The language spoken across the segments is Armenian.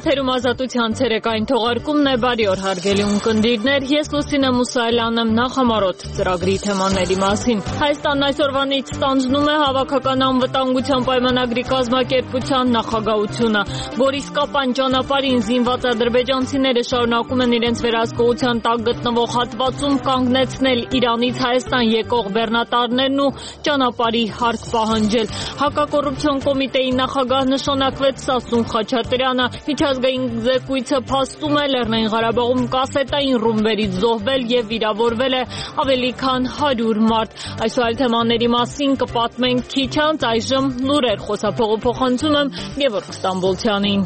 Եթերում ազատության ցերեկային թողարկումն է, բարի օր հարգելի ունկնդիրներ, ես Լուսինե Մուսայելյանն եմ, նախամարոտ ծրագրի թեմաների մասին։ Հայաստանն այսօրվանից ստանձնում է հավաքական անվտանգության պայմանագրի կազմակերպության նախագահությունը։ Գորիս Կապան ճանապարհին զինված ադրբեջանցիները շարունակում են իրենց վերահսկողության տակ գտնվող հատվածում կանգնեցնել Իրանից Հայաստան եկող բեռնատարներն ու ճանապարհի հարկ պահանջել։ Հակակոռուպցիոն կոմիտեի նախագահ նշանակվեց Սասուն Խաչատրյանը։ Միջազգային զեկույցը փաստում է Լեռնային Ղարաբաղում կասետային ռումբերից զոհվել եւ վիրավորվել է ավելի քան 100 մարդ։ Այսօր այլ թեմաների մասին կպատմենք քիչ անց, այժմ լուրեր խոսափողը փոխանցում եմ Գևորգ Ստամբոլցյանին։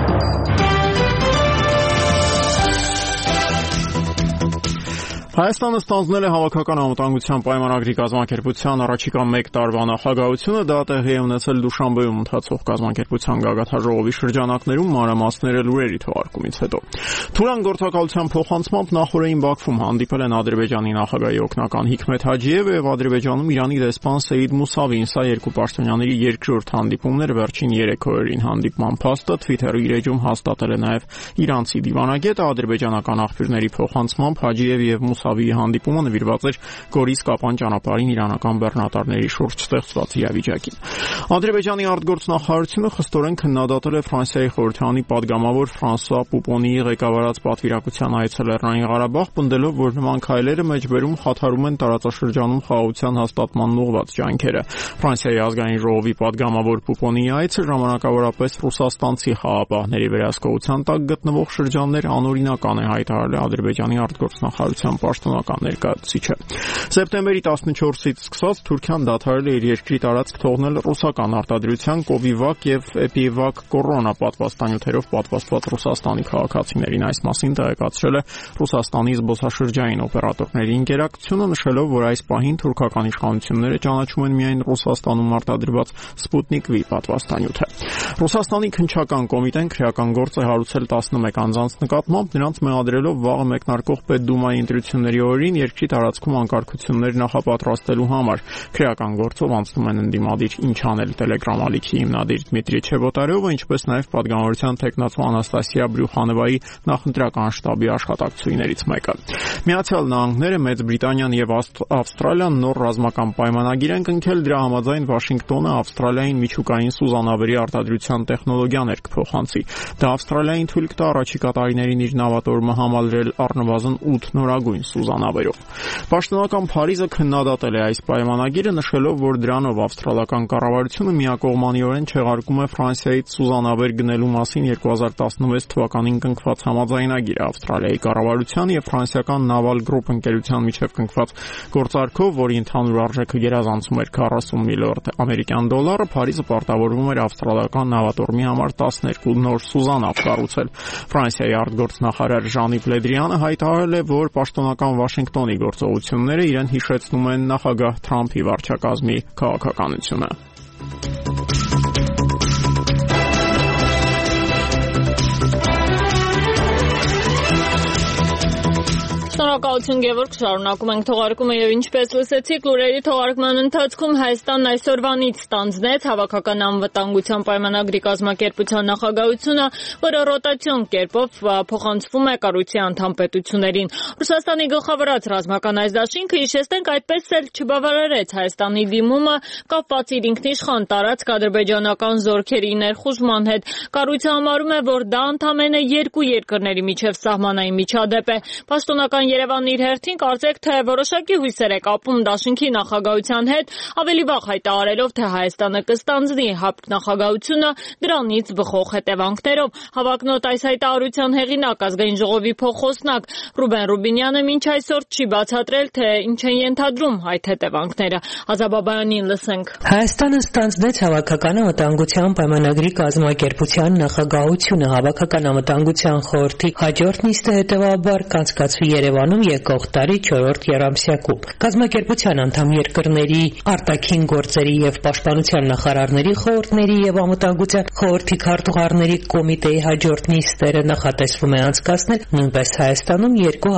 Հայաստանը ստանձնել է հավաքական անվտանգության պայմանագրի կազմակերպության առաջիկա 1 տարվա նախագահությունը, դա տեղի է ունեցել Դուշանբեում ընթացող կազմակերպության գագաթնաժողովի շրջանակներում մանրամասները լուրերի թողարկումից հետո։ Թուրան գործակալության փոխանցմամբ նախորդին Բաքվում հանդիպել են Ադրբեջանի նախագահի օգնական Հիկմեթ Հաջիևը եւ Ադրբեջանում Իրանի դեսպան Սեյիդ Մուսավին, սա երկու պաշտոնյաների երկրորդ հանդիպումն էր, վերջին 3 օրերին հանդիպման փաստը Twitter-ի իր էջում հաստատել է նաեւ իրանցի դիվանագետը, ադրբեջանական աղբյուրների փոխանցմամբ Հաջիևի եւ Մուսավիի հանդիպումը նվիրված էր Գորիս Կապան ճանապարհին իրանական բեռնատարների շուրջ ստեղծված իրավիճակին։ Ադրբեջանի արտգործնախարարությունը խստորեն քննադատել է Ֆրանսիայի խորհրդարանի падգամավոր Ֆրանսուଆ Պուպոնիի ղեկավարած պատվիրակության այցը Լեռնային Ղարաբաղ, պնդելով, որ նման քայլերը մեջբերում խաթարում են տարածաշրջանում խաղաղության հաստատմանն ուղղված ջանքերը։ Ֆրանսիայի ազգային ժողովի падգամավոր Պուպոնիի այցը ժամանակավորապես ռուսաստանցի խաղապահների վերահսկողության տակ գտնվող շրջաններ անօրինական է, հայտարարել է Ադրբեջանի արտգործնախարարության պաշտոնական ներկայացուցիչը։ Սեպտեմբերի 14-ից սկսած Թուրքիան դադարել է իր երկրի տարածք թողնել ռուսական արտադրության Կովիվակ եւ Էպիվակ կորոնա պատվաստանյութերով պատվաստված Ռուսաստանի քաղաքացիներին։ Այս մասին տեղեկացրել է Ռուսաստանի զբոսաշրջային օպերատորների ընկերակցությունը, նշելով, որ այս պահին թուրքական իշխանությունները ճանաչում են միայն Ռուսաստանում արտադրված Սպուտնիկ V պատվաստանյութը։ Ռուսաստանի քննչական կոմիտեն քրեական գործ է հարուցել 11 անձանց նկատմամբ, նրանց մեղադրելով վաղը մեկնարկող Պետդումայի ընտրությունների օրերին երկրի տարածքում անկարգություններ նախապատրաստելու համար։ Քրեական գործով անցնում են ընդդիմադիր «Ինչ անել» Telegram ալիքի հիմնադիր Դմիտրի Չեբոտարյովը, ինչպես նաև պատգամավորության թեկնածու Անաստասիա Բրյուխանովայի նախընտրական շտաբի աշխատակցուհիներից մեկը։ Միացյալ Նահանգները, Մեծ Բրիտանիան եւ Ավստրալիան նոր ռազմական պայմանագիր են կնքել, դրա համաձայն Վաշինգտոնը Ավստրալիային միջուկային սուզանավերի արտադրության տեխնոլոգիաներ կփոխանցի։ Դա Ավստրալիային թույլ կտա առաջիկա տարիներին իր նավատորմը համալրել առնվազն 8 նորագույն սուզանավերով։ Պաշտոնական Փարիզը քննադատել է այս պայմանագիրը, նշելով, որ դրանով ավստրալական կառավարությունը միակողմանիորեն չեղարկում է Ֆրանսիայից սուզանավեր գնելու մասին 2016 թվականին կնքված համաձայնագիրը։ Ավստրալիայի կառավարության եւ ֆրանսիական Naval Group ընկերության միջև կնքված գործարքով, որի ընդհանուր արժեքը գերազանցում էր 40 միլիարդ ամերիկյան դոլարը, Փարիզը պարտավորվում էր ավստրալիական նավատորմի համար 12 նոր սուզանավ կառուցել։ Ֆրանսիայի արտգործնախարար Ժան-Իվ Լեդրիանը հայտարարել է, որ պաշտոնական Վաշինգտոնի գործողությունները իրեն հիշեցնում են նախագահ Թրամփի վարչակազմի քաղաքականությունը։ Շնորհակալություն Գևորգ, շարունակում ենք թողարկումը եւ ինչպես լսեցիք, լուրերի թողարկման ընթացքում Հայաստանն այսօրվանից ստանձնեց հավաքական անվտանգության պայմանագրի կազմակերպության նախագահությունը, որը ռոտացիոն կերպով փոխանցվում է կառույցի անդամ պետություններին։ Ռուսաստանի գլխավորած ռազմական այս դաշինքը, հիշեցնենք, այդպես էլ չբավարարեց Հայաստանի դիմումը կապված իր ինքնիշխան տարածք ադրբեջանական զորքերի ներխուժման հետ։ Կառույցը համարում է, որ դա ընդամենը երկու երկրների միջև սահմանային միջադեպ է։ Պաշտոնական Երևանն իր հերթին կարծեք թե որոշակի հույսեր է կապում դաշինքի նախագահության հետ, ավելի վաղ հայտարարելով, թե Հայաստանը կստանձնի ՀԱՊԿ նախագահությունը դրանից բխող հետևանքներով։ Հավակնոտ այս հայտարարության հեղինակ ազգային ժողովի փոխխոսնակ Ռուբեն Ռուբինյանը մինչ այսօր չի բացատրել, թե ինչ են ենթադրում այդ հետևանքները։ Ազաբաբայանին լսենք։ Հայաստանը ստանձնեց հավաքական անվտանգության պայմանագրի կազմակերպության նախագահությունը։ Հավաքական անվտանգության խորհրդի հաջորդ նիստը հետևաբար կանցկացվի Երևանում Հայաստանում եկող տարի 4-րդ եռամսյակում։ Կազմակերպության անդամ երկրների արտաքին գործերի եւ պաշտպանության նախարարների խորհուրդների եւ անվտանգության խորհրդի քարտուղարների կոմիտեի հաջորդ նիստերը նախատեսվում է անցկացնել նույնպես Հայաստանում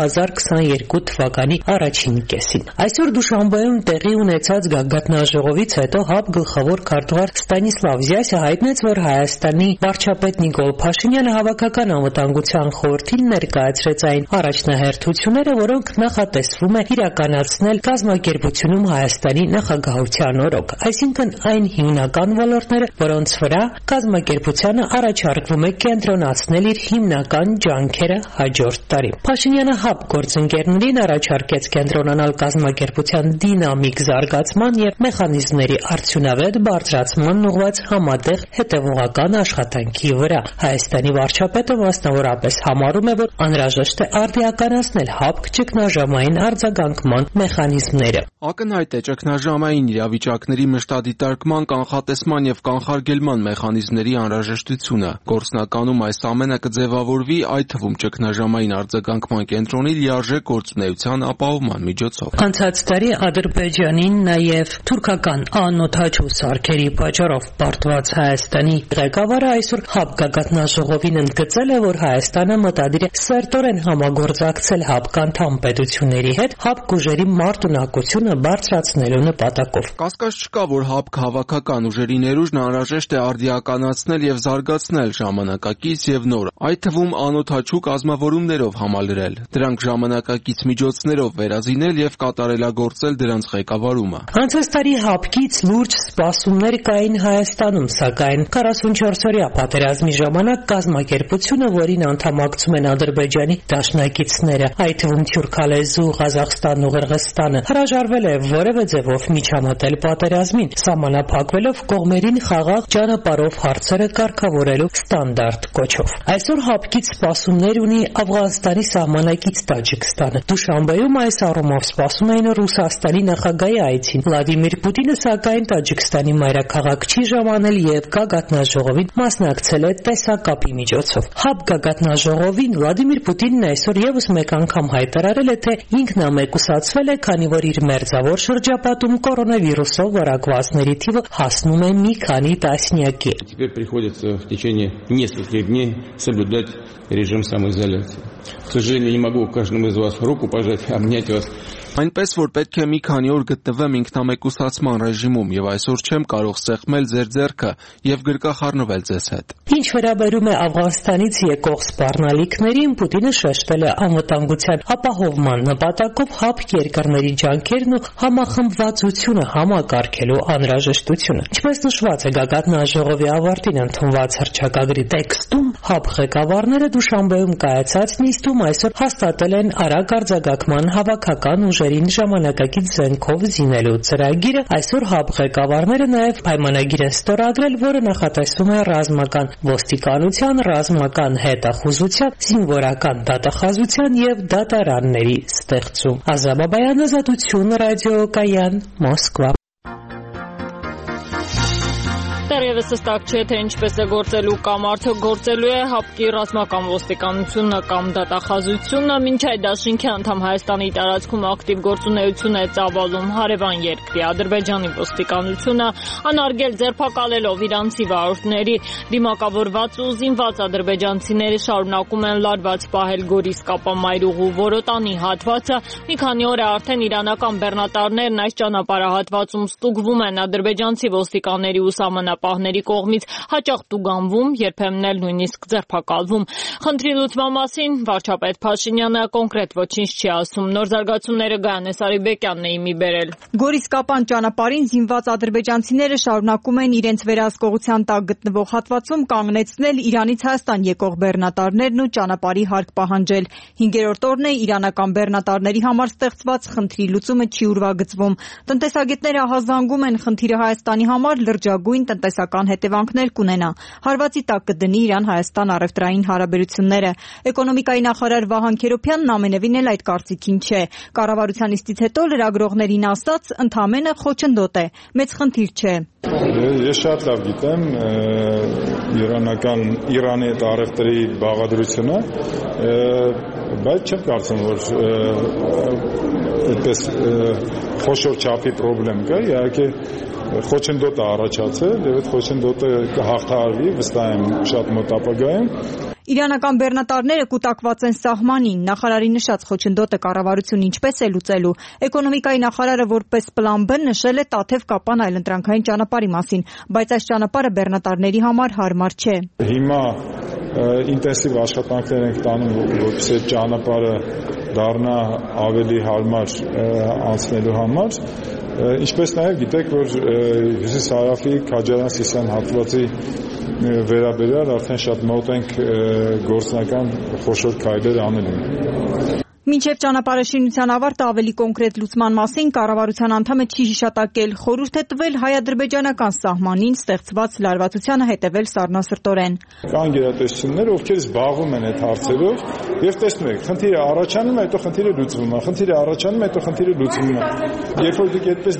2022 թվականի առաջին կեսին։ Այսօր Դուշանբեում տեղի ունեցած գագաթնաժողովից հետո ՀԱՊ գլխավոր քարտուղար Ստանիսլավ Զյասը հայտնեց, որ Հայաստանի վարչապետ Նիկոլ Փաշինյանը հավաքական անվտանգության խորհրդին ներկայացրեց այն առաջնահերթությունները, որոնք նախատեսվում է իրականացնել կազմակերպությունում Հայաստանի նախագահության օրոք, այսինքն այն հիմնական ոլորտները, որոնց վրա կազմակերպությանը առաջարկվում է կենտրոնացնել իր հիմնական ջանքերը հաջորդ տարի։ Փաշինյանը ՀԱՊ գործընկերներին առաջարկեց կենտրոնանալ կազմակերպության դինամիկ զարգացման եւ մեխանիզմների արդյունավետ բարձրացման ուղղված համատեղ հետեւողական աշխատանքի վրա։ Հայաստանի վարչապետը մասնավորապես համարում է, որ անհրաժեշտ է արդիականացնել ՀԱՊ ճգնաժամային արձագանքման մեխանիզմները։ Ակնհայտ է ճգնաժամային իրավիճակների մշտադիտարկման, կանխատեսման եւ կանխարգելման մեխանիզմների անհրաժեշտությունը։ Գործնականում այս ամենը կձևավորվի, այդ թվում ճգնաժամային արձագանքման կենտրոնի լիարժեք գործունեության ապահովման միջոցով։ Անցած տարի Ադրբեջանին նաեւ թուրքական անօթաչու սարքերի պատճառով պարտված Հայաստանի ղեկավարը այսօր ՀԱՊ գագաթնաժողովին ընդգծել է, որ Հայաստանը մտադիր է սերտորեն համագործակցել ՀԱՊ անդամ պետությունների հետ ՀԱՊ ուժերի մարտունակությունը բարձրացնելու նպատակով։ Կասկած չկա, որ ՀԱՊ հավաքական ուժերի ներուժն անհրաժեշտ է արդիականացնել եւ զարգացնել ժամանակակից եւ նոր, այդ թվում անօթաչու կազմավորումներով համալրել, դրանք ժամանակակից միջոցներով վերազինել եւ կատարելագործել դրանց ղեկավարումը։ Անցած տարի ՀԱՊ-կից լուրջ սպասումներ կային Հայաստանում, սակայն 44-օրյա պատերազմի ժամանակ կազմակերպությունը, որին անդամակցում են Ադրբեջանի դաշնակիցները, այդ թվում Թյուրքալեզու, Ղազախստանն ու Ղրղստանը, հրաժարվել է որևէ ձևով միջամտել պատերազմին, սահմանափակվելով կողմերին խաղաղ ճանապարհով հարցերը կարգավորելու ստանդարտ կոչով։ Այսօր ՀԱՊ-կից սպասումներ ունի Աֆղանստանի սահմանակից Տաջիկստանը։ Դուշանբեում այս առումով սպասում էին Ռուսաստանի նախագահի այցին։ Վլադիմիր Պուտինը սակայն Տաջիկստանի մայրաքաղաք չի ժամանել եւ գագաթնաժողովին մասնակցել է տեսակապի միջոցով։ ՀԱՊ գագաթնաժողովին Վլադիմիր Պուտինն այսօր եւս մեկ անգամ հայտարարել է, թե ինքն ամեկուսացվել է, քանի որ իր մերձավոր շրջապատում կորոնավիրուսով վարակվածների թիվը հասնում է մի քանի տասնյակի։ Теперь приходится в течение нескольких дней соблюдать режим самоизоляции. К сожалению, не могу каждому из вас руку пожать, обнять вас. Այնպես որ պետք է մի քանի օր գտնվեմ ինքնամեկուսացման ռեժիմում եւ այսօր չեմ կարող սեղմել ձեր ձեռքը եւ գրկախառնվել ձեզ հետ։ Ինչ վերաբերում է Աֆղանստանից եկող սպառնալիքներին, Պուտինը շեշտել է անվտանգության ապահովման նպատակով ՀԱՊ երկրների ջանքերն ու համախմբվածությունը համակարգելու անհրաժեշտությունը։ Ինչպես նշված է գագաթնաժողովի ավարտին ընդունված հռչակագրի տեքստում, ՀԱՊ ղեկավարները Դուշանբեում կայացած նիստում այսօր հաստատել են արագ արձագանքման հավաքական ուժերին ժամանակակից զենքով զինելու ծրագիրը։ Այսօր ՀԱՊ ղեկավարները նաև պայմանագիր են ստորագրել, որը նախատեսվում է ռազմական ոստիկանության, ռազմական հետախուզության, զինվորական դատախազության եւ դատարանների ստեղծում։ Ազա Բաբայան, Ազատություն, ռադիոկայան, Մոսկվա։ Դեռևս հստակ չէ, թե ինչպես է գործելու կամ արդյոք գործելու է ՀԱՊԿ-ի ռազմական ոստիկանությունը կամ դատախազությունը, մինչ այդ դաշինքի անդամ Հայաստանի տարածքում ակտիվ գործունեություն է ծավալում հարևան երկրի Ադրբեջանի ոստիկանությունը, անարգել ձերբակալելով իրանցի վարորդների, դիմակավորված ու զինված ադրբեջանցիները շարունակում են լարված պահել Գորիս Կապամայրուղու Որոտանի հատվածը։ Մի քանի օր է արդեն իրանական բեռնատարներն այս ճանապարհահատվածում ստուգվում են ադրբեջանցի ոստիկանների ու սահմանապահների կողմից, հաճախ տուգանվում, երբեմն էլ նույնիսկ ձերբակալվում։ Խնդրի լուծման մասին վարչապետ Փաշինյանը կոնկրետ ոչինչ չի ասում։ Նոր զարգացումները Գայանե Սարիբեկյանն է իմի բերել։ Գորիս Կապան ճանապարհին զինված ադրբեջանցիները շարունակում են իրենց վերահսկողության տակ գտնվող հատվածում կանգնեցնել Իրանից Հայաստան եկող բեռնատարներն ու ճանապարհի հարկ պահանջել։ 5-րդ օրն է իրանական բեռնատարների համար ստեղծված խնդրի լուծումը չի ուրվագծվում։ Տնտեսագետները ահազանգում են խնդիրը Հայաստանի համար լրջագույն տնտեսական տնտեսական հետևանքներ կունենա։ Հարվածի տակ կդնի Իրան-Հայաստան առևտրային հարաբերությունները։ Էկոնոմիկայի նախարար Վահան Քերոբյանն ամենևին էլ այդ կարծիքին չէ։ Կառավարության նիստից հետո լրագրողներին ասաց, ընդամենը խոչընդոտ է, մեծ խնդիր չէ։ Ես շատ լավ գիտեմ Իրանի հետ առևտրի բաղադրությունը, բայց չեմ կարծում, որ այդպես խոշոր չափի խնդրեմ կա, իհարկե խոչընդոտ է առաջացել եւ այդ խոչընդոտը կհաղթահարվի, վստահ եմ շատ մոտ ապագայում։ Իրանական բեռնատարները կուտակված են սահմանին, նախարարի նշած խոչընդոտը կառավարությունն ինչպես է լուծելու։ Էկոնոմիկայի նախարարը որպես պլան B նշել է Տաթև Կապան այլընտրանքային ճանապարհի մասին, բայց այս ճանապարհը բեռնատարների համար հարմար չէ։ Հիմա ինտենսիվ աշխատանքներ ենք տանում, որպեսզի այդ ճանապարհը դառնա ավելի հարմար անցնելու համար։ Ինչպես նաև գիտեք, որ Հյուսիս-Հարավի Քաջարյան-Սիսիան հատվածի վերաբերյալ արդեն շատ մոտ ենք գործնական խոշոր քայլեր անելու։ Մինչև ճանապարհաշինության ավարտը ավելի կոնկրետ լուծման մասին կառավարության անդամը չի հիշատակել, խորհուրդ է տվել հայ-ադրբեջանական սահմանին ստեղծված լարվածությանը հետևել սառնասրտորեն։ Կան գերատեսչություններ, ովքեր զբաղվում են այդ հարցերով եւ տեսնում եք, խնդիրը առաջանում է, հետո խնդիրը լուծվում է, խնդիրը առաջանում է, հետո խնդիրը լուծվում է։ Երբ որ դուք այդպես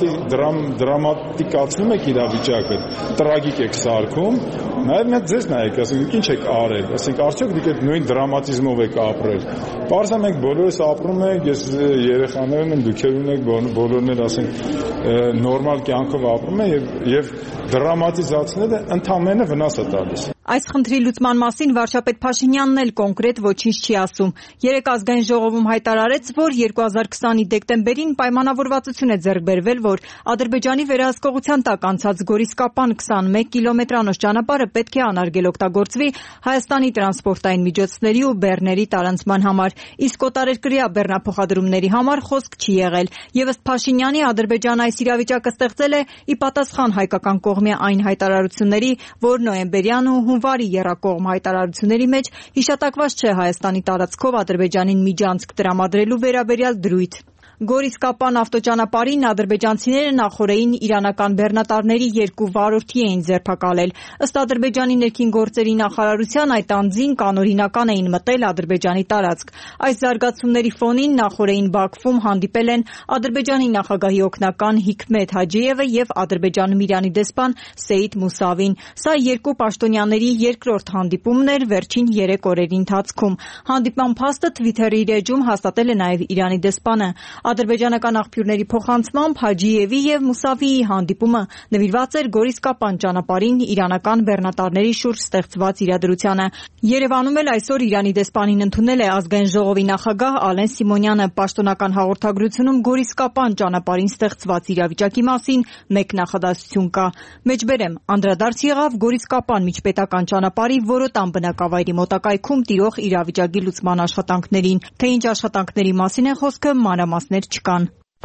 դրամատիկացնում եք իրավիճակը, տրագիկ եք սարքում, նաև մեծ ձեզ նայեք, ասենք ինչ եք արել, ասենք արդյոք դուք այդ նույն դրամատիզմով եք ապրել։ Պարզա մենք բոլորս ապրում ենք, ես երեխաներն եմ, դուք եք բոլորն էլ ասենք նորմալ կյանքով ապրում են եւ դրամատիզացնելը ընդամենը վնաս է տալիս։ Այս խնդրի լուծման մասին վարչապետ Փաշինյանն էլ կոնկրետ ոչինչ չի ասում։ Երեկ ազգային ժողովում հայտարարեց, որ 2020-ի դեկտեմբերին պայմանավորվածություն է ձեռք բերվել, որ Ադրբեջանի վերահսկողության տակ անցած Գորիս-Կապան 21 կիլոմետրանոց ճանապարհը պետք է անարգել օգտագործվի Հայաստանի տրանսպորտային միջոցների ու բեռների տարանցման համար, իսկ օտարերկրյա բեռնափոխադրումների համար խոսք չի եղել։ Եվ ըստ Փաշինյանի Ադրբեջանը այս իրավիճակը ստեղծել է ի պատասխան հայկական կողմի այն հայտարարությունների, որ նոյեմբերյան ու հունվարի եռակողմ հայտարարությունների մեջ հիշատակված չէ Հայաստանի տարածքով Ադրբեջանին միջանցք տրամադրելու վերաբերյալ դրույթ։ Գորիս-Կապան ավտոճանապարհին ադրբեջանցիները նախօրեին իրանական բեռնատարների 2 վարորդի էին ձերբակալել։ Ըստ Ադրբեջանի ներքին գործերի նախարարության այդ անձին կանօրինական էին մտել Ադրբեջանի տարածք։ Այս զարգացումների ֆոնին նախօրեին Բաքվում հանդիպել են Ադրբեջանի նախագահի օգնական Հիկմետ Հաջիևը եւ Ադրբեջանում Իրանի դեսպան Սեյիդ Մուսավին։ Սա երկու պաշտոնյաների երկրորդ հանդիպումն էր վերջին 3 օրերի ընթացքում։ Հանդիպման փաստը Twitter-ի իր էջում հաստատել է նաեւ Իրանի դեսպանը։ Ադրբեջանական աղբյուրների փոխանցմամբ Հաջիևի եւ Մուսավիի հանդիպումը նվիրված էր Գորիս-Կապան ճանապարհին իրանական բեռնատարների շուրջ ստեղծված իրադրությանը։ Երևանում էլ այսօր Իրանի դեսպանին ընդունել է ազգային ժողովի նախագահ Ալեն Սիմոնյանը։ Պաշտոնական հաղորդագրությունում Գորիս-Կապան ճանապարհին ստեղծված իրավիճակի մասին մեկ նախադասություն կա։ Մեջբերեմ, անդրադարձ եղավ Գորիս-Կապան միջպետական ճանապարհի Որոտան բնակավայրի մոտակայքում տիրող իրավիճակի լուծման աշխատանքներին։ Թե ինչ աշխատանքների մասին է խոսքը, մանրամասներ չկան։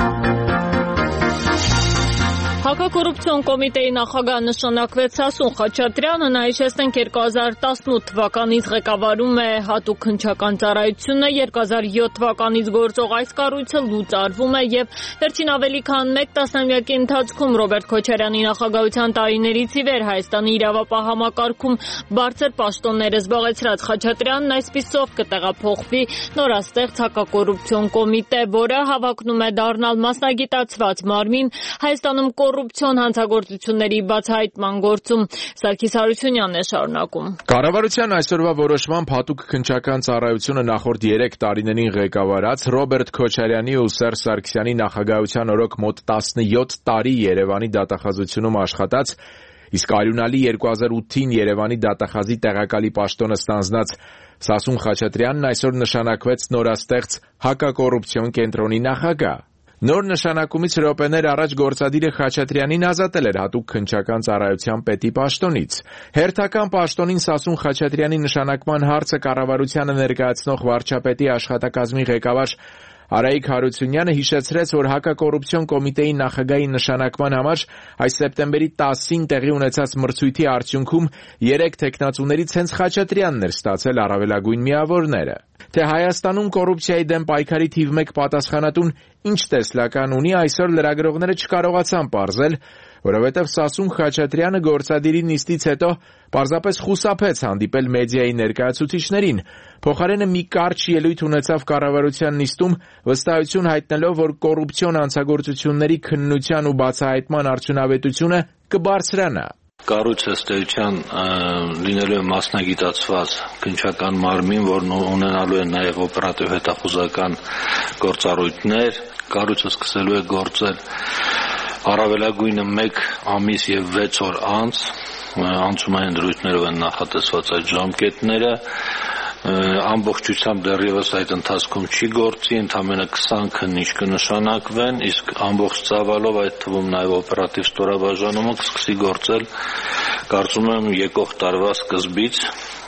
Հակակոռուպցիոն կոմիտեի նախագահ նշանակվեց Սասուն Խաչատրյանը, նա հիշեցնենք 2018 թվականից ղեկավարում է հատուկ հնչական ծառայությունը, 2007 թվականից գործող այս կառույցը լուծարվում է եւ վերջին ավելի քան 1 տասնամյակի ընթացքում Ռոբերտ Քոչարյանի նախագահության տարիներից ի վեր Հայաստանի իրավապահ համակարգում բարձր պաշտոններ զբաղեցրած Խաչատրյանն այսպիսով կտեղափոխվի նորաստեղծ հակակոռուպցիոն կոմիտե, որը հավակնում է դառնալ մասնագիտացված մարմին Հայաստանում կոռուպցիոն հանցագործությունների բացահայտման գործում։ Սարգիս Հարությունյանն է շարունակում։ Կառավարության այսօրվա որոշմամբ հատուկ քննչական ծառայությունը նախորդ 3 տարիներին ղեկավարած Ռոբերտ Քոչարյանի ու Սերժ Սարգսյանի նախագահության օրոք մոտ 17 տարի Երևանի դատախազությունում աշխատած, իսկ արյունալի 2008-ին Երևանի դատախազի տեղակալի պաշտոնը ստանձնած Սասուն Խաչատրյանն այսօր նշանակվեց նորաստեղծ հակակոռուպցիոն կենտրոնի նախագահ։ Նոր նշանակումից րոպեներ առաջ գործադիրը Խաչատրյանին ազատել էր հատուկ քննչական ծառայության պետի պաշտոնից։ Հերթական պաշտոնին Սասուն Խաչատրյանի նշանակման հարցը կառավարությանը ներկայացնող վարչապետի աշխատակազմի ղեկավար Արայիկ Հարությունյանը հիշեցրեց, որ հակակոռուպցիոն կոմիտեի նախագահի նշանակման համար այս սեպտեմբերի 10-ին տեղի ունեցած մրցույթի արդյունքում 3 թեկնածուներից հենց Խաչատրյանն էր ստացել առավելագույն միավորները։ Թե Հայաստանում կոռուպցիայի դեմ պայքարի թիվ 1 պատասխանատուն ինչ տեսլական ունի, այսօր լրագրողները չկարողացան պարզել, որովհետև Սասուն Խաչատրյանը գործադիրի նիստից հետո պարզապես խուսափեց հանդիպել մեդիայի ներկայացուցիչներին, փոխարենը մի կարճ ելույթ ունեցավ կառավարության նիստում, վստահություն հայտնելով, որ կոռուպցիոն հանցագործությունների քննության ու բացահայտման արդյունավետությունը կբարձրանա։ Կառույցը ըստ էության լինելու է մասնագիտացված քննչական մարմին, որն ունենալու է նաև օպերատիվ հետախուզական գործառույթներ, կառույցը սկսելու է գործել առավելագույնը 1 ամիս եւ 6 օր անց, անցումային դրույթներով են նախատեսված այդ ժամկետները, ամբողջությամբ դեռևս այդ ընթացքում չի գործի, ընդամենը 20 քննիչ կնշանակվեն, իսկ ամբողջ ծավալով այդ թվում նաև օպերատիվ ստորաբաժանումը կսկսի գործել, կարծում եմ եկող տարվա սկզբից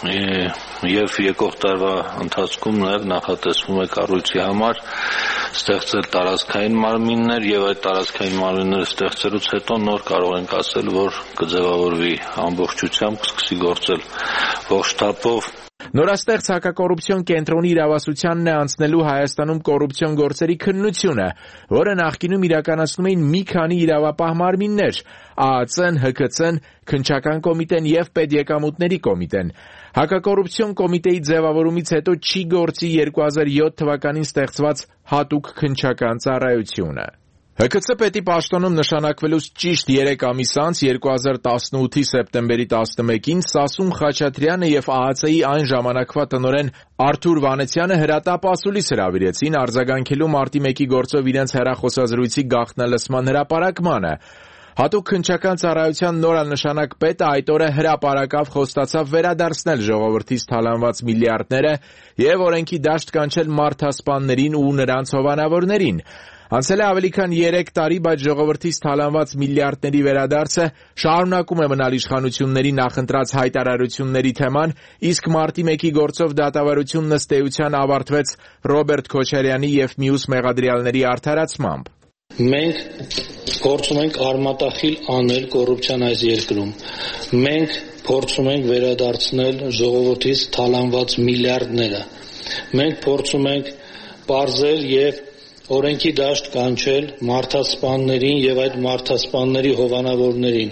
եւ եկող տարվա ընթացքում նաև նախատեսվում է կառույցի համար ստեղծել տարածքային մարմիններ եւ այդ տարածքային մարմինները ստեղծելուց հետո նոր կարող ենք ասել, որ կձևավորվի ամբողջությամբ, կսկսի գործել ողջ թափով։ Նորաստեղծ հակակոռուպցիոն կենտրոնի իրավասությանն է անցնելու Հայաստանում կոռուպցիոն գործերի քննությունը, որը նախկինում իրականացնում էին մի քանի իրավապահ մարմիններ՝ ԱԱՑ-ն, ՀՔՑ-ն, Քննչական կոմիտեն եւ Պետեկամուտների կոմիտեն։ Հակակոռուպցիոն կոմիտեի ձևավորումից հետո չի գործի 2007 թվականին ստեղծված հատուկ քննչական ծառայությունը։ ՀՔՑ պետի պաշտոնում նշանակվելուց ճիշտ 3 ամիս անց 2018-ի սեպտեմբերի 11-ին Սասուն Խաչատրյանը եւ ԱԱՑ-ի այն ժամանակվա տնօրեն Արթուր Վանեցյանը հրատապ ասուլիս հրավիրեցին արձագանքելու մարտի 1-ի գործով իրենց հեռախոսազրույցի գաղտնալսման հրապարակմանը։ Հատուկ քննչական ծառայության նորանշանակ պետը այդ օրը հրապարակավ խոստացավ վերադարձնել ժողովրդից թալանված միլիարդները եւ օրենքի դաշտ կանչել մարդասպաններին ու նրանց հովանավորներին։ Անցել է ավելի քան 3 տարի, բայց ժողովրդից թալանված միլիարդների վերադարձը շարունակում է մնալ իշխանությունների նախընտրած հայտարարությունների թեման, իսկ մարտի 1-ի գործով դատավարությունն ըստ էության ավարտվեց Ռոբերտ Քոչարյանի եւ մյուս մեղադրյալների արդարացմամբ։ Մենք փորձում ենք արմատախիլ անել կոռուպցիան այս երկրում։ Մենք փորձում ենք վերադարձնել ժողովրդից թալանված միլիարդները։ Մենք փորձում ենք պարզել եւ օրենքի դաշտ կանչել մարդասպաններին եւ այդ մարդասպանների հովանավորներին։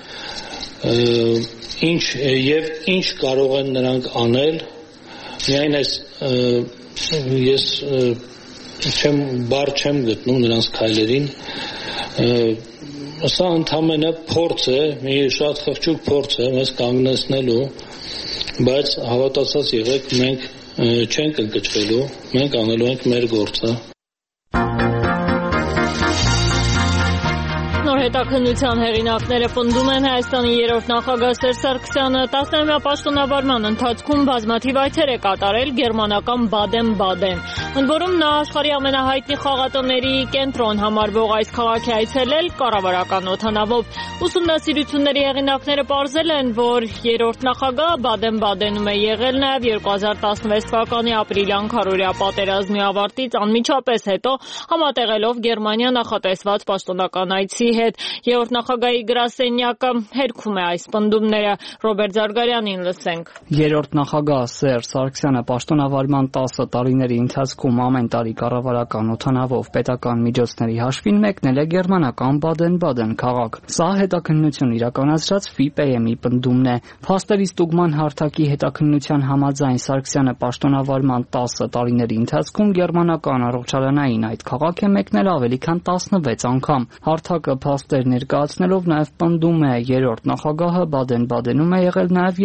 Ինչ կարող են նրանք անել, միայն ես բառ չեմ գտնում նրանց քայլերին, սա ընդամենը փորձ է, մի շատ խղճուկ փորձ է մեզ կանգնեցնելու, բայց հավատացած եղեք, մենք չենք ընկճվելու, մենք անելու ենք մեր գործը։ Նոր հետաքննության հեղինակները պնդում են Հայաստանի երրորդ նախագահ Սերժ Սարգսյանը 10-ամյա պաշտոնավարման ընթացքում բազմաթիվ այցեր է կատարել գերմանական Բադեն-Բադեն։ Ընդ որում նա աշխարհի ամենահայտնի խաղատների կենտրոն համարվող այս քաղաքի այցելել կառավարական օդանավով։ Ուսումնասիրությունների հեղինակները պարզել են, որ երրորդ նախագահը Բադեն-Բադենում է եղել նաև 2016 թվականի ապրիլյան քարոզիա պատերազմի ավարտից անմիջապես հետո, համատեղելով Գերմանիա նախատեսված պաշտոնական այցի հետ։ Երրորդ նախագահի գրասենյակը հերքում է այս պնդումները։ Ռոբերտ Զարգարյանին լսենք։ Երրորդ նախագահ Սերժ Սարգսյանը պաշտոնավարման 10 տարիների ընթացքում ամեն տարի կառավարական օդանավով պետական միջոցների հաշվին մեկնել է գերմանական Բադեն-Բադեն քաղաք։ Սա հետաքննություն իրականացրած FIPM-ի պնդումն է։ Փաստերի ստուգման հարթակի հետաքննության համաձայն Սարգսյանը պաշտոնավարման 10 տարիների ընթացքում գերմանական առողջարանային այդ քաղաք է մեկնել ավելի քան 16 անգամ։ Հարթակը փաստեր ներկայացնելով նաև պնդում է երրորդ նախագահը Բադեն-Բադենում է եղել նաև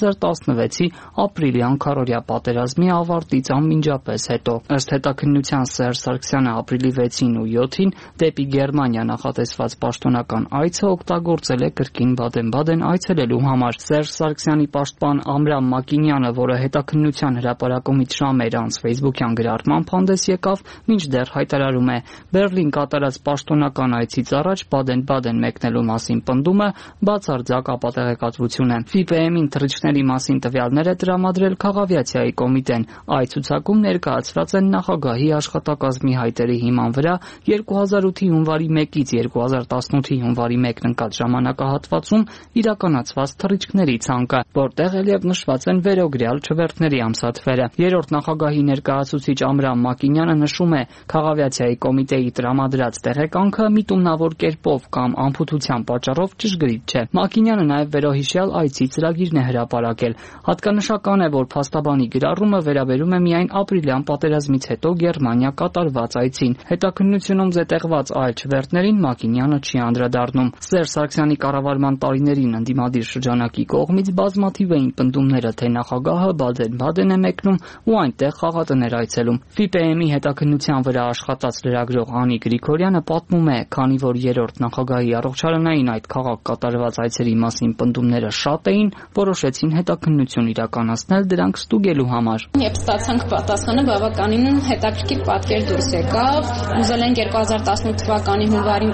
2016-ի ապրիլյան քարոզիա պատերազմի ավարտից անմիջապես հետո։ Ըստ հետաքննության Սերժ Սարգսյանը ապրիլի 6-ին ու 7-ին դեպի Գերմանիա նախատեսված պաշտոնական այցը օգտագործել է կրկին Բադեն-Բադեն այցելելու համար։ Սերժ Սարգսյանի պաշտպան Ամրամ Մակինյանը, որը հետաքննության հրապարակումից ժամեր անց Facebook-յան գրառմամբ հանդես եկավ, մինչդեռ հայտարարում է Բերլին կատարած պաշտոնական այցից առաջ Բադեն-Բադեն մեկնելու մասին պնդումը բացարձակ ապատեղեկատվություն է։ FIPM-ին թռիչքների մասին տվյալներ է տրամադրել Քաղավիացիայի կոմիտեն։ Այդ ցուցակում ներկայացված են նախագահի աշխատակազմի հայտերի հիման վրա 2008-ի հունվարի 1-ից 2018-ի հունվարի 1-ն ընկած ժամանակահատվածում իրականացված թռիչքների ցանկը, որտեղ ելև նշված են վերօգրյալ չվերթների ամսաթվերը։ Երրորդ նախագահի ներկայացուցիչ Ամրամ Մակինյանը նշում է, Քաղավիացիայի կոմիտեի տրամադրած տեղեկանքը միտումնավոր կերպով կամ ամփոփության պատճառով ճշգրիտ չէ։ Մակինյանը նաև վերոհիշյալ այցի ծրագիրն է հրապարակել։ Հատկանշական է, որ փաստաբանի գրառումը վերաբերում է միայն ապրիլյան պատերազմից հետո Գերմանիա կատարված այցին։ Հետաքննությունում զետեղված այլ չվերթներին Մակինյանը չի անդրադառնում։ Սերժ Սարգսյանի կառավարման տարիներին ընդդիմադիր շրջանակի կողմից բազմաթիվ էին պնդումները, թե նախագահը Բադեն-Բադեն է մեկնում ու այնտեղ խաղատներ այցելում։ FIPM-ի հետաքննության վրա աշխատած լրագրող Անի Գրիգորյանը պատմում է, քանի որ երրորդ նախագահի առողջարանային այդ քաղաք կատարված այցերի մասին պնդումները շատ էին, որոշեցին հետաքննություն իրականացնել դրանք ստուգելու համար։ Երբ ստացանք պատասխանը, բավականին հետաքրքիր պատկեր դուրս եկավ։ Ուզել ենք 2018 թվականի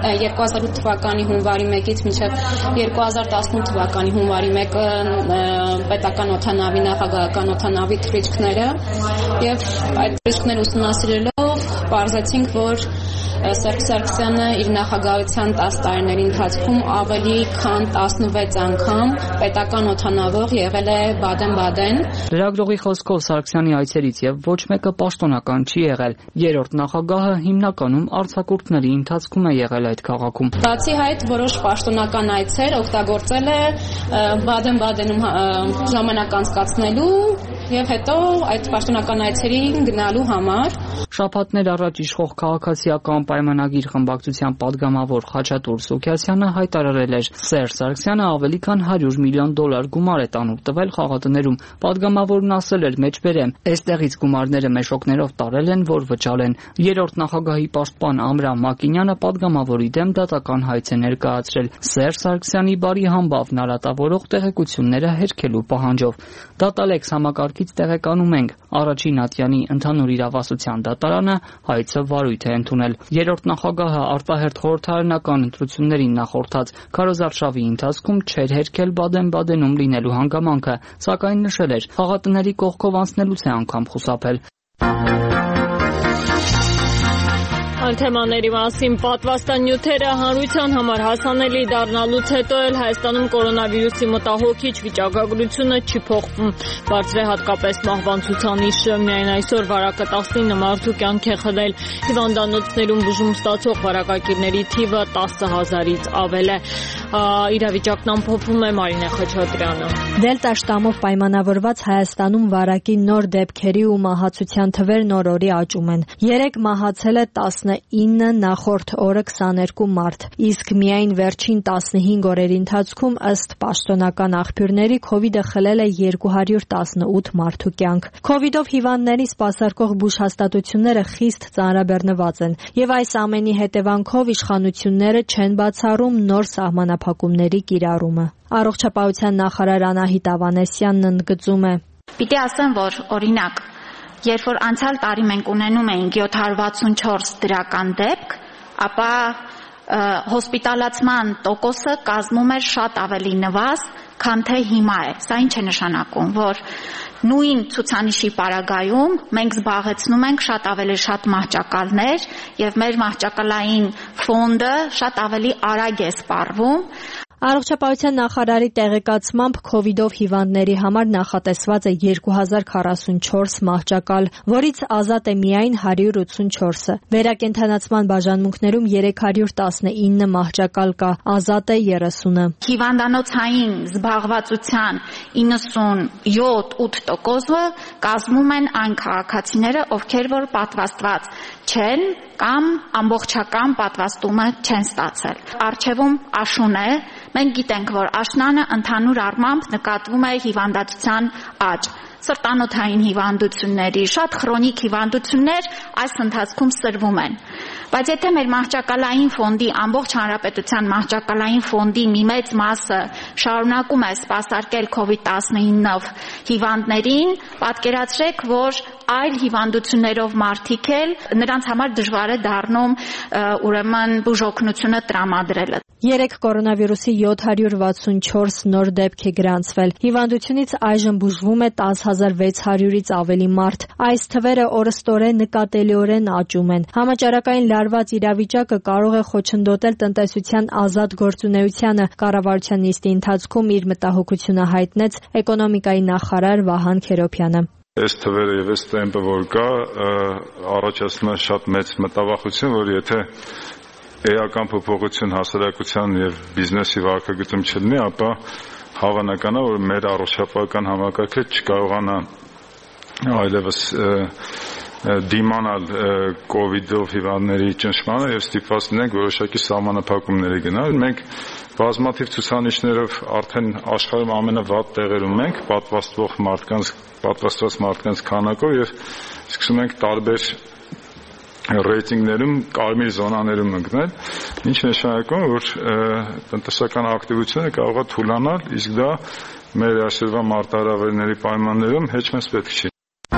հունվարի 1-ից մինչև 2018 թվականի հունվարի 1-ը պետական օդանավի նախագահական օդանավի թռիչքները եւ այդ թռիչքները ուսումնասիրելով պարզեցինք, որ Սերժ Սարգսյանը իր նախագահության 10 տարիների ընթացքում ավելի քան 16 անգամ պետական օդանավով եղել է Բադեն-Բադեն։ Լրագրողի խոսքով Սարգսյանի այցերից եւ ոչ մեկը պաշտոնական չի եղել։ Երրորդ նախագահը հիմնականում արձակուրդների ընթացքում է եղել այդ քաղաքում։ Բացի այդ, որոշ պաշտոնական այցեր օգտագործել է Բադեն-Բադենում ժամանակ անցկացնելու եւ հետո այդ պաշտոնական այցերին գնալու համար։ Շաբաթներ առաջ իշխող քաղաքացիական պայմանագիր խմբակցության падգամավոր Խաչատուր Սուքիասյանը հայտարարել էր, Սերժ Սարգսյանը ավելի քան $100 միլիոն գումար է տանուլ տվել խաղատներում։ Падգամավորն ասել էր մեջբերեմ, այստեղից գումարները մեշոկներով տարել են, որ վճարեն։ Երրորդ նախագահի պաշտպան Ամրամ Մակինյանը падգամավորի դեմ դատական հայց է ներկայացրել Սերժ Սարգսյանի բարի համբավ նարատավորող տեղեկությունները հերքելու պահանջով։ Դատալեքս համակարգից տեղեկանում ենք, առաջին ատյանի ընդհանուր իրավասության դատարանը հայցը վարույթ է ընդունել։ Երրորդ նախագահը արտահերթ խորհրդարանական ընտրություններին նախորդած քարոզարշավի ընթացքում չէր հերքել Բադեն-Բադենում լինելու հանգամանքը, սակայն նշել էր, խաղատների կողքով անցնելուց է անգամ խուսափել։ Այլ թեմաների մասին պատվաստանյութերը հանրության համար հասանելի դառնալուց հետո էլ Հայաստանում կորոնավիրուսի մտահոգիչ վիճակագրությունը չի փոխվում։ Բարձր է հատկապես մահվան ցուցանիշը, միայն այսօր վարակը 19 մարդու կյանք է խլել։ Հիվանդանոցներում բուժում ստացող վարակակիրների թիվը 10,000-ից ավել է։ Իրավիճակն ամփոփում է Մարինե Խաչատրյանը։ Դելտա շտամով պայմանավորված Հայաստանում վարակի նոր դեպքերի ու մահացության թվերն օր-օրի աճում են։ 3 մահացել է 19, նախորդ օրը 22 մարդ, իսկ միայն վերջին 15 օրերի ընթացքում ըստ պաշտոնական աղբյուրների COVID-ը խլել է 218 մարդու կյանք։ COVID-ով հիվանդների սպասարկող բուժհաստատությունները խիստ ծանրաբեռնված են, եւ այս ամենի հետևանքով իշխանությունները չեն բացառում նոր սահմանափակումների կիրառումը։ Առողջապահության նախարար Անահիտ Ավանեսյանն ընդգծում է. Պիտի ասեմ, որ օրինակ երբ որ անցյալ տարի մենք ունենում էինք 764 դրական դեպք, ապա հոսպիտալացման տոկոսը կազմում էր շատ ավելի նվազ, քան թե հիմա է։ Սա ինչ է նշանակում, որ նույն ցուցանիշի պարագայում մենք զբաղեցնում ենք շատ ավելի շատ մահճակալներ եւ մեր մահճակալային ֆոնդը շատ ավելի արագ է սպառվում։ Առողջապահության նախարարի տեղեկացմամբ COVID-ով հիվանդների համար նախատեսված է 2044 մահճակալ, որից ազատ է միայն 184-ը։ Վերակենդանացման բաժանմունքներում 319 մահճակալ կա, ազատ է 30-ը։ Հիվանդանոցային զբաղվածության 97-8%-ը կազմում են այն քաղաքացիները, ովքեր որ պատվաստված չեն կամ ամբողջական պատվաստումը չեն ստացել։ Առջևում աշուն է։ Մենք գիտենք, որ աշնանը ընդհանուր առմամբ նկատվում է հիվանդացության աճ։ Սրտանոթային հիվանդությունների, շատ քրոնիկ հիվանդություններ այս ընթացքում սրվում են։ Բայց եթե մեր մահճակալային ֆոնդի, ամբողջ հանրապետության մահճակալային ֆոնդի մի մեծ մասը շարունակում է սպասարկել COVID-19 հիվանդներին, պատկերացրեք, որ այլ հիվանդություններով մարդիկ էլ նրանց համար դժվար է դառնում ուրեմն բուժօգնությունը տրամադրելը։ 3 կորոնավիրուսի 764 նոր դեպք է գրանցվել։ Հիվանդությունից այժմ բուժվում է 10,600-ից ավելի մարդ։ Այս թվերը օրըստօրեն նկատելիորեն աճում են։ Համաճարակային լարված իրավիճակը կարող է խոչընդոտել տնտեսության ազատ գործունեությանը։ Կառավարության նիստի ընթացքում իր մտահոգությունը հայտնեց էկոնոմիկայի նախարար Վահան Քերոբյանը։ Այս թվերը եւ այս տեմպը որ կա, առաջացնում է շատ մեծ մտավախություն, որ եթե էական փոփոխություն հասարակության եւ բիզնեսի վարքագծում չլինի, ապա հավանական է, որ մեր առողջապահական համակարգը չկարողանա այլևս դիմանալ կոവിഡ്ով հիվանդների ճնշմանը եւ ստիպված լինենք որոշակի սահմանափակումների գնալ։ Մենք բազմաթիվ ցուցանիշներով արդեն աշխարհում ամենավատ տեղերում ենք պատվաստված մարդկանց քանակով եւ սկսում ենք տարբեր ռեյտինգներում կարմիր զոնաներում ընկնել, ինչ նշանակում է, որ տնտեսական ակտիվությունը կարող է թուլանալ, իսկ դա մեր այսօրվա մարտահրավերների պայմաններում հեչ մեծ պետք չի։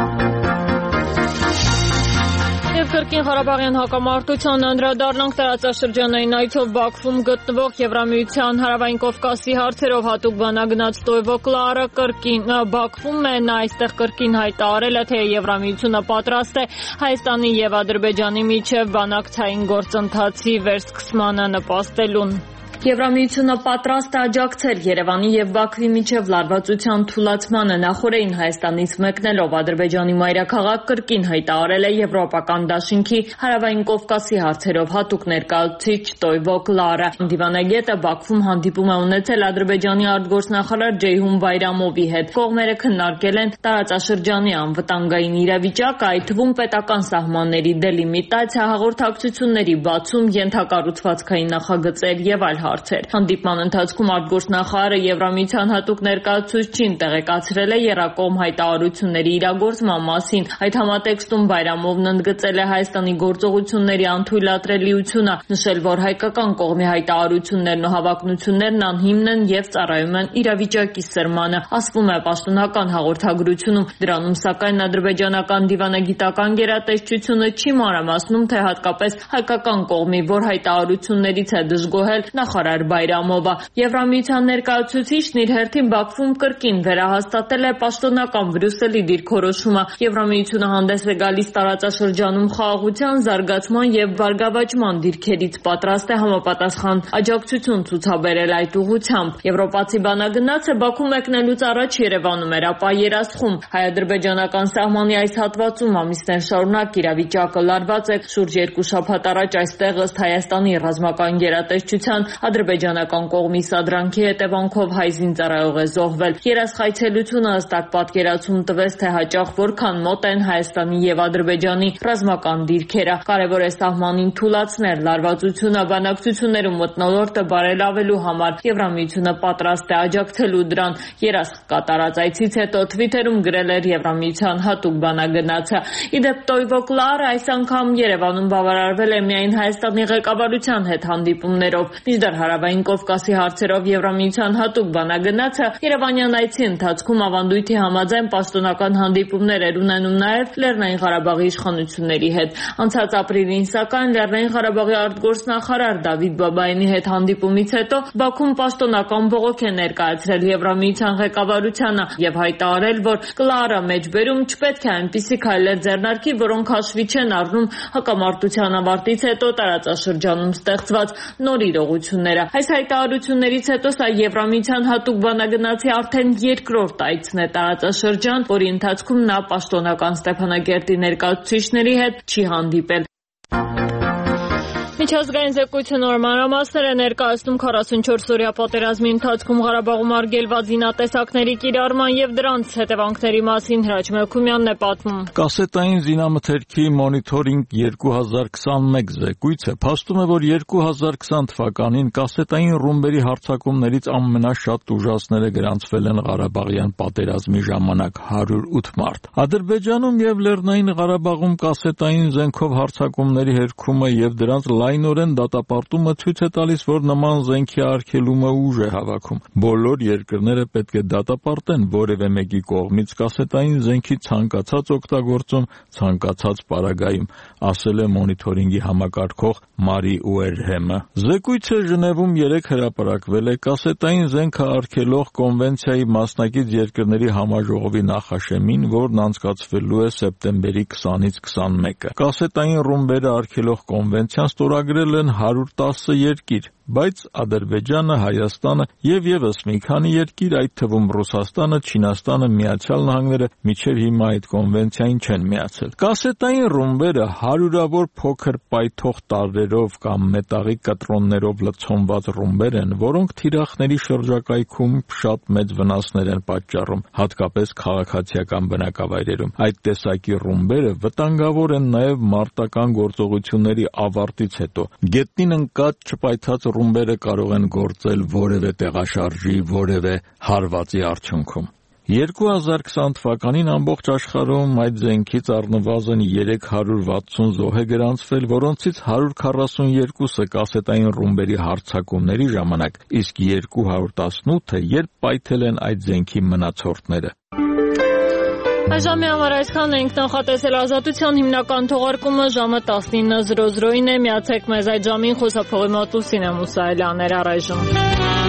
Կրկին Ղարաբաղյան հակամարտության անդրադառնանք տարածաշրջանային այցով Բաքվում գտնվող Եվրամիության Հարավային Կովկասի հարցերով հատուկ բանագնաց Տոյվո Կլարը կրկին Բաքվում է, նա այստեղ կրկին հայտարարել է, թե Եվրամիությունը պատրաստ է Հայաստանի եւ Ադրբեջանի միջև բանակցային գործընթացի վերսկսմանը նպաստելուն։ Եվրամիությունը պատրաստ է աջակցել Երևանի եւ Բաքվի միջև լարվածության թուլացմանը նախորդին Հայաստանից մեկնելով Ադրբեջանի մայրաքաղաք կրկին հայտարարել է Եվրոպական դաշինքի Հարավային Կովկասի հարցերով հատուկ ներկայացուցիչ Տոյվո Կլարը։ Դիվանագետը Բաքվում հանդիպում է ունեցել Ադրբեջանի արտգործնախարար Ջեյհուն Բայրամովի հետ։ Կողմերը քննարկել են տարածաշրջանի անվտանգային իրավիճակը, այդ թվում պետական սահմանների դելիմիտացիա, հաղորդակցությունների բացում, ենթակառուցվածքային նախագծեր եւ այլ հարցեր։ Հանդիպման ընթացքում արտգործնախարարը Եվրամիության հատուկ ներկայացուցչին տեղեկացրել է եռակողմ հայտարարությունների իրագործման մասին։ Այդ համատեքստում Բայրամովն ընդգծել է Հայաստանի գործողությունների անթույլատրելիությունը, նշել, որ հայկական կողմի հայտարարություններն ու հավակնություններն անհիմն են եւ ծառայում են իրավիճակի սրմանը, ասվում է պաշտոնական հաղորդագրությունում։ Դրանում սակայն ադրբեջանական դիվանագիտական գերատեսչությունը չի մանրամասնում, թե հատկապես հայկական կողմի որ հայտարարություններից է դժգոհել նախարար Բայրամովը։ Եվրամիության ներկայացուցիչն իր հերթին Բաքվում կրկին վերահաստատել է պաշտոնական Բրյուսելի դիրքորոշումը։ Եվրամիությունը հանդես է գալիս տարածաշրջանում խաղաղության, զարգացման եւ բարգավաճման դիրքերից պատրաստ է համապատասխան աջակցություն ցուցաբերել այդ ուղղությամբ։ Եվրոպացի բանագնացը Բաքու մեկնելուց առաջ Երևանում էր, ապա Երասխում հայ-ադրբեջանական սահմանի այս հատվածում ամիսներ շարունակ իրավիճակը լարված է։ Շուրջ 2 շաբաթ առաջ այստեղ ըստ Հայաստանի ռազմական գերատեսչության ադրբեջանական կողմի սադրանքի հետևանքով հայ զինծառայող է զոհվել։ Երասխայցելությունը հստակ պատկերացում տվեց, թե հաճախ որքան մոտ են Հայաստանի եւ Ադրբեջանի ռազմական դիրքերը։ Կարևոր է սահմանին թուլացնել լարվածությունը, բանակցություններում մթնոլորտը բարելավելու համար Եվրամիությունը պատրաստ է աջակցելու դրան։ Երասխ կատարած այցից հետո Թվիթերում գրել էր Եվրամիության հատուկ բանագնացը։ Իդեպ Տոյվո Կլարը այս անգամ Երևանում բավարարվել է միայն Հայաստանի ղեկավարության հետ հանդիպումներով։ Մինչդեռ Հարավային Կովկասի հարցերով Եվրամիության հատուկ բանագնացը Երևանյան այցի ընթացքում ավանդույթի համաձայն պաշտոնական հանդիպումներ էր ունենում նաև Լեռնային Ղարաբաղի իշխանությունների հետ։ Անցած ապրիլին սակայն Լեռնային Ղարաբաղի արտգործնախարար Դավիթ Բաբայանի հետ հանդիպումից հետո Բաքուն պաշտոնական բողոք է ներկայացրել Եվրամիության ղեկավարությանը եւ հայտարարել, որ Կլարը մեջբերում չպետք է այնպիսի քայլեր ձեռնարկի, որոնք հաշվի չեն առնում հակամարտության ավարտից հետո տարածաշրջանում ստեղծված նոր իրողությունները։ Այս հայտարարություններից հետո սա Եվրամիության հատուկ բանագնացի արդեն երկրորդ այցն է տարածաշրջան, որի ընթացքում նա պաշտոնական Ստեփանագերտի ներկայացուցիչների հետ չի հանդիպել։ Միջազգային զեկույցը նոր մանրամասներ է ներկայացնում 44-օրյա պատերազմի ընթացքում Ղարաբաղում արգելված զինատեսակների կիրառման եւ դրանց հետևանքների մասին Հրաչ Մելքումյանն է պատմում։ Կասետային զինամթերքի մոնիթորինգ 2021 զեկույցը փաստում է, որ 2020 թվականին կասետային ռումբերի հարձակումներից ամենաշատ ուժասները գրանցվել են Ղարաբաղյան պատերազմի ժամանակ 108 մարդ։ Ադրբեջանում եւ Լեռնային Ղարաբաղում կասետային զենքով հարձակումների հերքումը եւ դրանց լայնորեն դատապարտումը ցույց է տալիս, որ նման զենքի արգելումը ուժ է հավաքում։ Բոլոր երկրները պետք է դատապարտեն որևէ մեկի կողմից կասետային զենքի ցանկացած օգտագործում ցանկացած պարագայում, ասել է մոնիթորինգի համակարգող Մարի Ուերհեմը։ Զեկույցը Ժնևում 3 հրապարակվել է կասետային զենքը արգելող կոնվենցիայի մասնակից երկրների համաժողովի նախաշեմին, որն անցկացվելու է սեպտեմբերի 20-ից 21-ը։ Կասետային ռումբերը արգելող կոնվենցիան ստորագրել են 110 երկիր։ բայց Ադրբեջանը, Հայաստանը եւ եւս մի քանի երկիր, այդ թվում Ռուսաստանը, Չինաստանը, Միացյալ Նահանգները մինչեւ հիմա այդ կոնվենցիային չեն միացել։ Կասետային ռումբերը հարյուրավոր փոքր պայթող տարրերով կամ մետաղի կտրոններով լցոնված ռումբեր են, որոնք թիրախների շրջակայքում շատ մեծ վնասներ են պատճառում, հատկապես քաղաքացիական բնակավայրերում։ Այդ տեսակի ռումբերը վտանգավոր են նաեւ մարտական գործողությունների ավարտից հետո։ Գետնին ընկած չպայթած ռումբերը կարող են գործել որևէ տեղաշարժի, որևէ հարվածի արդյունքում։ 2020 թվականին ամբողջ աշխարհում այդ զենքից առնվազն 360 զոհ է գրանցվել, որոնցից 142-ը կասետային ռումբերի հարձակումների ժամանակ, իսկ 218-ը երբ պայթել են այդ զենքի մնացորդները։ Այժմի համար այսքան ենք, նախատեսել Ազատության հիմնական թողարկումը ժամը 19:00-ին է, միացեք մեզ այդ ժամին, խոսափողի մոտ Լուսինե Մուսայելյան էր առայժմ։